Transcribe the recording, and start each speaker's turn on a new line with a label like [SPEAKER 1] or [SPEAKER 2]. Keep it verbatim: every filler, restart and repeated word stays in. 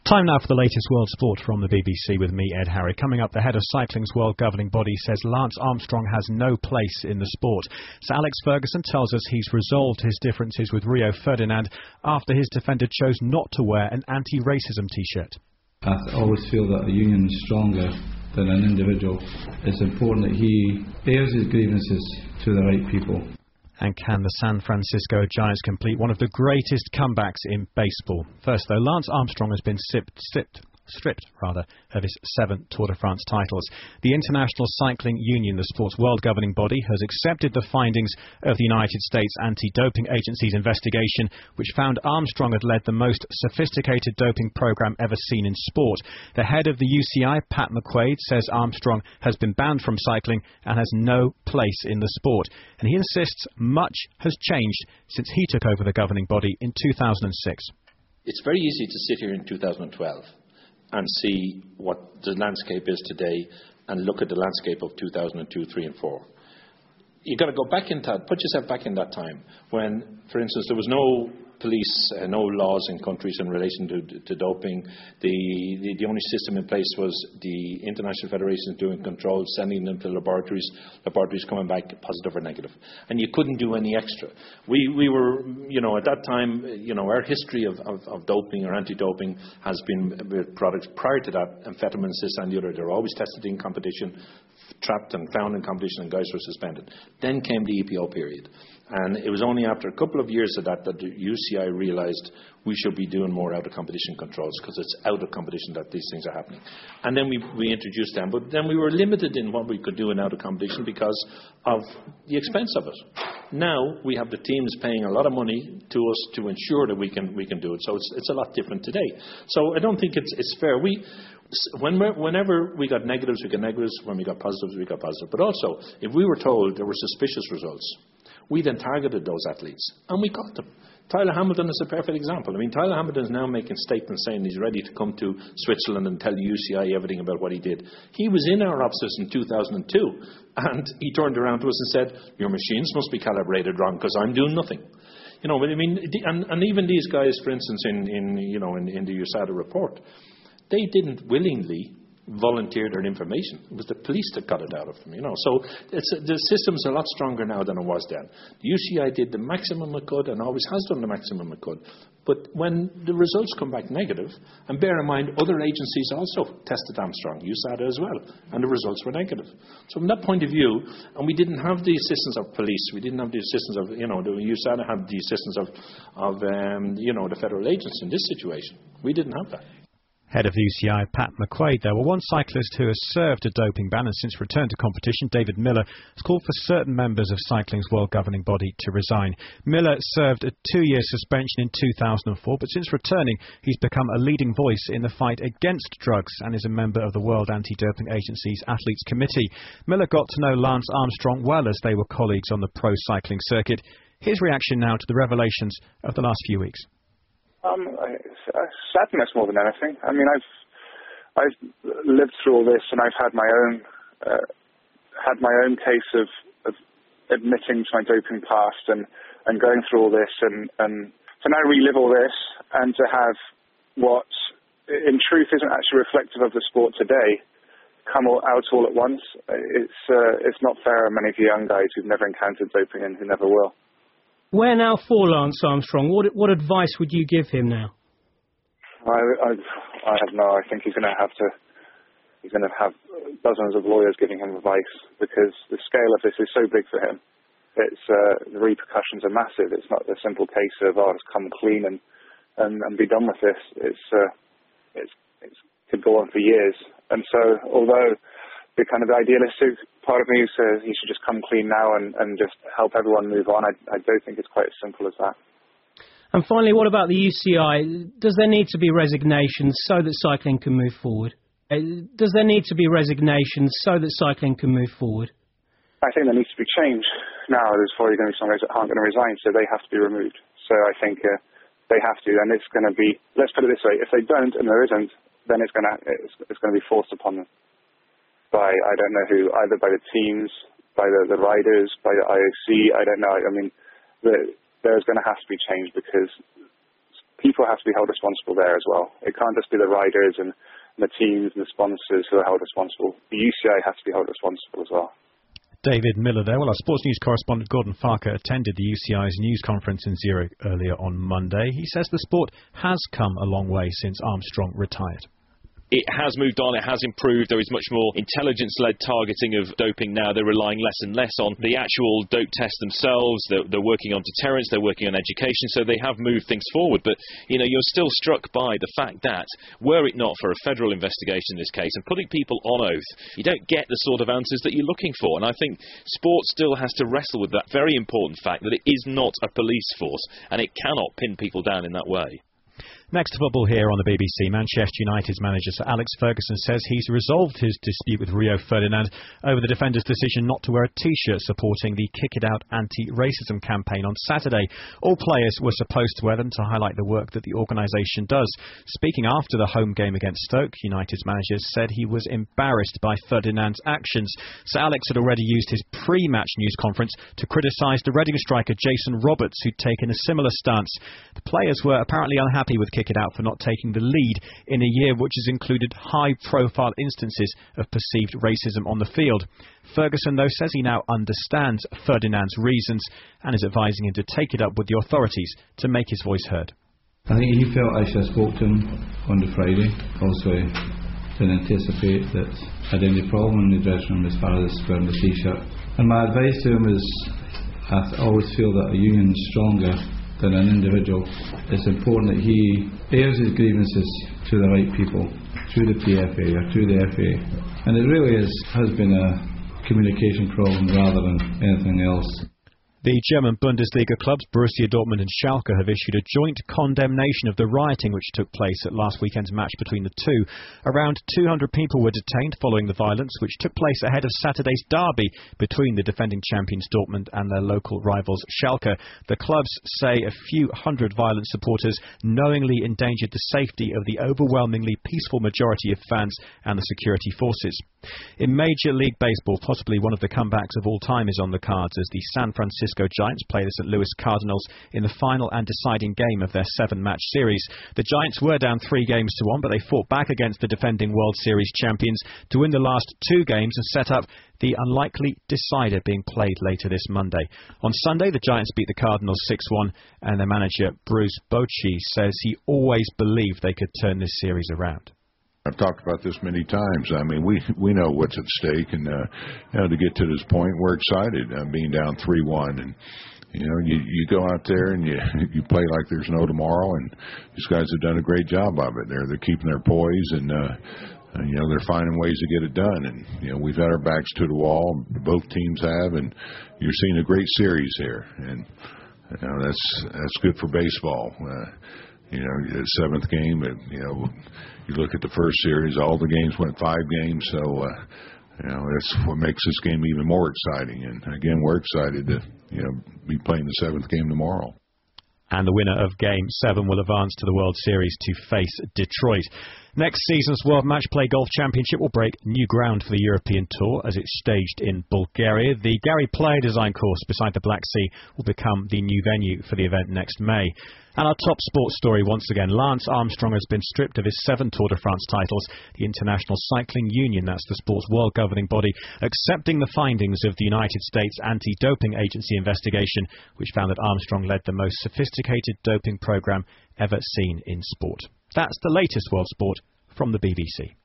[SPEAKER 1] Time now for the latest world sport from the B B C with me, Ed Harry. Coming up, the head of cycling's world governing body says Lance Armstrong has no place in the sport. Sir Alex Ferguson tells us he's resolved his differences with Rio Ferdinand after his defender chose not to wear an anti-racism t-shirt.
[SPEAKER 2] I always feel that a union is stronger than an individual. It's important that he airs his grievances to the right people.
[SPEAKER 1] And can the San Francisco Giants complete one of the greatest comebacks in baseball? First, though, Lance Armstrong has been sipped, sipped, stripped rather, of his seven Tour de France titles. The International Cycling Union, the sport's world governing body, has accepted the findings of the United States Anti-Doping Agency's investigation, which found Armstrong had led the most sophisticated doping program ever seen in sport. The head of the U C I, Pat McQuaid, says Armstrong has been banned from cycling and has no place in the sport. And he insists much has changed since he took over the governing body in two thousand six.
[SPEAKER 3] It's very easy to sit here in two thousand twelve and see what the landscape is today and look at the landscape of two thousand two, three and four. You've got to go back in time, put yourself back in that time when, for instance, there was no police, uh, no laws in countries in relation to, to doping. The, the, the only system in place was the international federations doing controls, sending them to laboratories, laboratories coming back positive or negative. And you couldn't do any extra. We, we were, you know, at that time, you know, our history of, of, of doping or anti-doping has been with products prior to that, amphetamines, this and the other. They were always tested in competition, trapped and found in competition, and guys were suspended. Then came the E P O period. And it was only after a couple of years of that that the U C I realised we should be doing more out of competition controls, because it's out of competition that these things are happening. And then we, we introduced them, but then we were limited in what we could do in out of competition because of the expense of it. Now we have the teams paying a lot of money to us to ensure that we can we can do it. So it's it's a lot different today. So I don't think it's it's fair. We when we're, whenever we got negatives, we got negatives. When we got positives, we got positive. But also, if we were told there were suspicious results, we then targeted those athletes, and we got them. Tyler Hamilton is a perfect example. I mean, Tyler Hamilton is now making statements saying he's ready to come to Switzerland and tell the U C I everything about what he did. He was in our offices in two thousand two, and he turned around to us and said, "Your machines must be calibrated wrong because I'm doing nothing." You know, I mean, and, and even these guys, for instance, in, in you know, in, in the U S A D A report, they didn't willingly volunteer their information. It was the police that got it out of them, you know. So it's, the system's a lot stronger now than it was then. The U C I did the maximum it could and always has done the maximum it could. But when the results come back negative, and bear in mind other agencies also tested Armstrong, U S A D A as well, and the results were negative. So from that point of view, and we didn't have the assistance of police, we didn't have the assistance of, you know, the U S A D A had the assistance of, of um, you know, the federal agents in this situation. We didn't have that.
[SPEAKER 1] Head of the U C I, Pat McQuaid, there. Well, one cyclist who has served a doping ban and since returned to competition, David Miller, has called for certain members of cycling's world governing body to resign. Miller served a two-year suspension in two thousand four, but since returning, he's become a leading voice in the fight against drugs and is a member of the World Anti-Doping Agency's Athletes Committee. Miller got to know Lance Armstrong well as they were colleagues on the pro cycling circuit. His reaction now to the revelations of the last few weeks.
[SPEAKER 4] Um, sadness more than anything. I mean, I've I've lived through all this, and I've had my own uh, had my own case of, of admitting to my doping past and, and going through all this, and, and to now relive all this and to have what in truth isn't actually reflective of the sport today come all, out all at once. It's uh, it's not fair on many of the young guys who've never encountered doping and who never will.
[SPEAKER 5] Where now for Lance Armstrong? What what advice would you give him now?
[SPEAKER 4] I I, I have no. I think he's going to have to. He's going to have dozens of lawyers giving him advice because the scale of this is so big for him. It's uh, the repercussions are massive. It's not a simple case of oh, just come clean and, and, and be done with this. It's uh, it's it's could go on for years. And so, although the kind of idealistic part of me says he should just come clean now and, and just help everyone move on, I, I don't think it's quite as simple as that.
[SPEAKER 5] And finally, what about the U C I? Does there need to be resignation so that cycling can move forward? Does there need to be resignation so that cycling can move forward?
[SPEAKER 4] I think there needs to be change. Now, there's probably going to be some guys that aren't going to resign, so they have to be removed. So I think uh, they have to, and it's going to be, let's put it this way, if they don't and there isn't, then it's going to, it's, it's going to be forced upon them. By, I don't know who, either by the teams, by the, the riders, by the I O C, I don't know. I mean, the, there's going to have to be change because people have to be held responsible there as well. It can't just be the riders and the teams and the sponsors who are held responsible. The U C I has to be held responsible as well.
[SPEAKER 1] David Miller there. Well, our sports news correspondent Gordon Farker attended the U C I's news conference in Zurich earlier on Monday. He says the sport has come a long way since Armstrong retired.
[SPEAKER 6] It has moved on, it has improved. There is much more intelligence-led targeting of doping now. They're relying less and less on the actual dope tests themselves. They're, they're working on deterrence, they're working on education, so they have moved things forward. But, you know, you're still struck by the fact that, were it not for a federal investigation in this case and putting people on oath, you don't get the sort of answers that you're looking for. And I think sport still has to wrestle with that very important fact that it is not a police force and it cannot pin people down in that way.
[SPEAKER 1] Next to football here on the B B C, Manchester United's manager Sir Alex Ferguson says he's resolved his dispute with Rio Ferdinand over the defender's decision not to wear a T-shirt supporting the Kick It Out anti-racism campaign on Saturday. All players were supposed to wear them to highlight the work that the organisation does. Speaking after the home game against Stoke, United's manager said he was embarrassed by Ferdinand's actions. Sir Alex had already used his pre-match news conference to criticise the Reading striker Jason Roberts, who'd taken a similar stance. The players were apparently unhappy with Kick It Out for not taking the lead in a year which has included high-profile instances of perceived racism on the field. Ferguson, though, says he now understands Ferdinand's reasons and is advising him to take it up with the authorities to make his voice heard.
[SPEAKER 2] I think he felt I should have spoke to him on the Friday. Also, didn't anticipate that I had any problem in the dressing room as far as wearing the T-shirt. And my advice to him is, I always feel that a union is stronger than an individual. It's important that he airs his grievances to the right people, through the P F A or through the F A. And it really is, has been a communication problem rather than anything else.
[SPEAKER 1] The German Bundesliga clubs Borussia Dortmund and Schalke have issued a joint condemnation of the rioting which took place at last weekend's match between the two. Around two hundred people were detained following the violence which took place ahead of Saturday's derby between the defending champions Dortmund and their local rivals Schalke. The clubs say a few hundred violent supporters knowingly endangered the safety of the overwhelmingly peaceful majority of fans and the security forces. In Major League Baseball, possibly one of the comebacks of all time is on the cards as the San Francisco Giants play the Saint Louis Cardinals in the final and deciding game of their seven-match series. The Giants were down three games to one, but they fought back against the defending World Series champions to win the last two games and set up the unlikely decider being played later this Monday. On Sunday, the Giants beat the Cardinals six one, and their manager Bruce Bochy says he always believed they could turn this series around.
[SPEAKER 7] I've talked about this many times. I mean, we we know what's at stake, and uh, you know, to get to this point, we're excited. Uh, being down three one, and you know, you you go out there and you you play like there's no tomorrow, and these guys have done a great job of it. They're they're keeping their poise, and uh, uh, you know, they're finding ways to get it done. And you know, we've had our backs to the wall. Both teams have, and you're seeing a great series here, and you know, that's that's good for baseball. Uh, You know, the seventh game, you know, you look at the first series, all the games went five games, so, uh, you know, that's what makes this game even more exciting. And, again, we're excited to, you know, be playing the seventh game tomorrow.
[SPEAKER 1] And the winner of Game seven will advance to the World Series to face Detroit. Next season's World Match Play Golf Championship will break new ground for the European Tour as it's staged in Bulgaria. The Gary Player Design course beside the Black Sea will become the new venue for the event next May. And our top sports story once again, Lance Armstrong has been stripped of his seven Tour de France titles. The International Cycling Union, that's the sport's world governing body, accepting the findings of the United States Anti-Doping Agency investigation, which found that Armstrong led the most sophisticated doping program ever seen in sport. That's the latest World Sport from the B B C.